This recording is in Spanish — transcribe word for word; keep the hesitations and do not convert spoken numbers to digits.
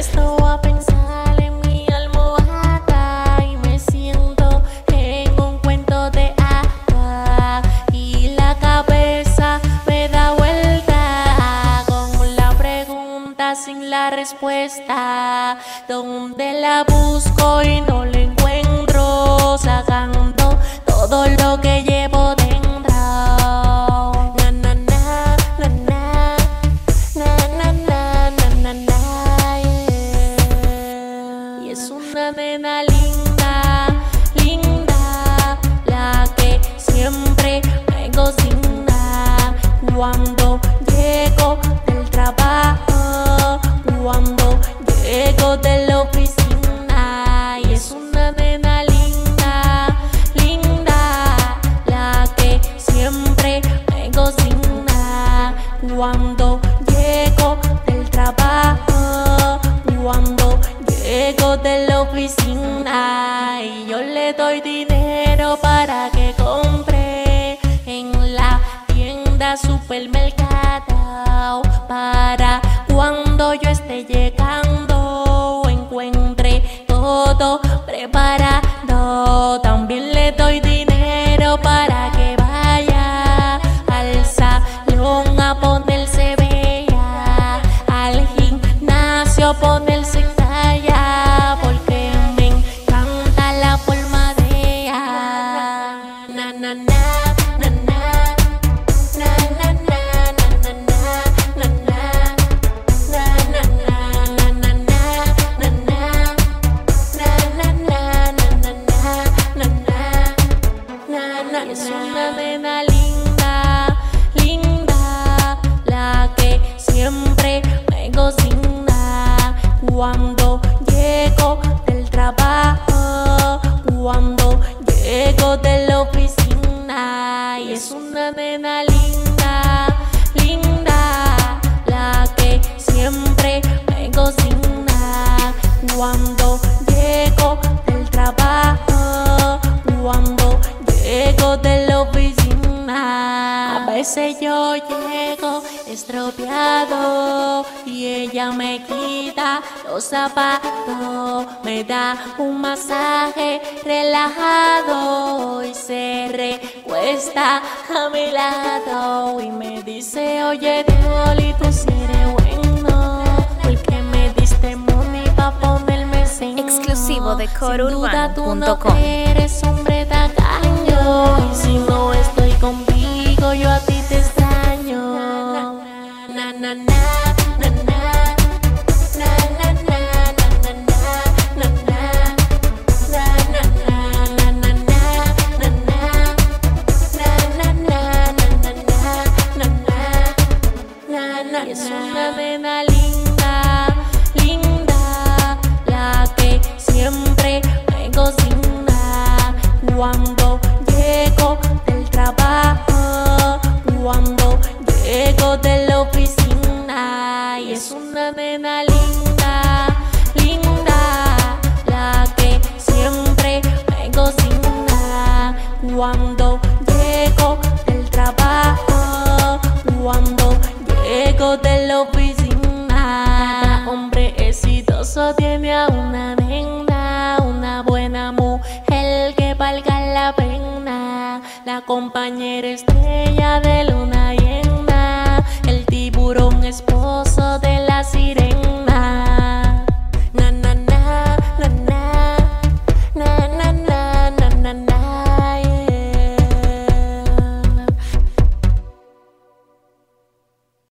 acuesto a pensar en mi almohada y me siento en un cuento de hadas y la cabeza me da vuelta con la pregunta sin la respuesta. ¿Dónde la busco y no la encuentro? Sacando todo lo que llevo dentro. Na, na, na, na, na. Na, na, na, na, na, na, yeah. Y es una nena linda, linda, la que siempre me cocina cuando llego del trabajo, cuando llego de la oficina. Y es una nena linda, linda, la que siempre me cocina cuando llego del trabajo, cuando llego de la oficina. Y yo le doy dinero para que compre en la tienda supermercado, para cuando yo esté llegando encuentre todo preparado. También le doy dinero para que vaya al salón a ponerse bella, al gimnasio ponerse en talla, porque me encanta la forma de ella. Na, na, na, na, na. Na, na, na, na, na, na, na, na. Na, na, na, na, na, na, na, na. Na, na, na, na, na, na, na. Na, na, es una nena linda, linda, la que siempre me cocina cuando llego del trabajo, cuando llego de la oficina. Y es una nena linda, linda, la que siempre me cocina cuando llego del trabajo, cuando llego de la oficina. A veces yo llego estropeado y ella me quita los zapatos, me da un masaje relajado y se recuesta a mi lado y me dice: oye, Dioli, tú sí eres bueno, porque me diste money pa' ponerme seno. Exclusivo de core urbano punto com. Sin duda tú no eres hombre tacaño, y si no estoy contigo yo a ti te extraño. Na, na, na, na, na. Na, na, na, na, na, na, na, na. Na, na, na, na, na, na, na. Na, na, na, na, na, na, na. Na, na, es una nena linda, linda, la que siempre me cocina cuando llego del trabajo, cuando llego de la oficina. Y es una nena linda, linda, la que siempre me cocina cuando llego del trabajo, cuando llego de la oficina. Cada hombre exitoso tiene a una nena, una buena mujer que valga la pena, la compañera estrella de luna llena, el tiburón esposo